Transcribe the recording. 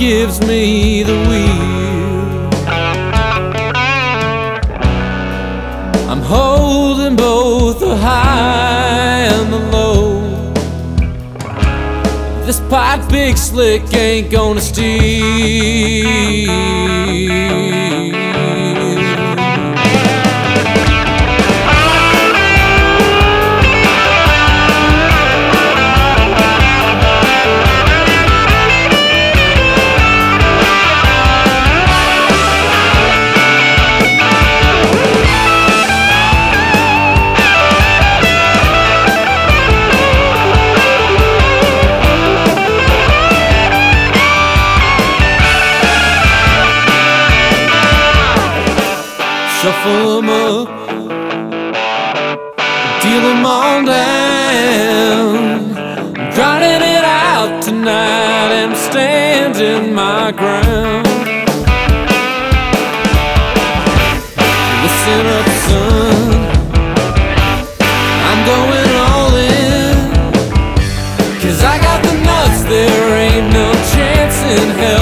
gives me the wheel. I'm holding both the high and the low. This pipe big slick ain't gonna steal. Shuffle them up, deal them on down. I'm grinding it out tonight and I'm standing my ground. Listen up, son, I'm going all in, 'cause I got the nuts, there ain't no chance in hell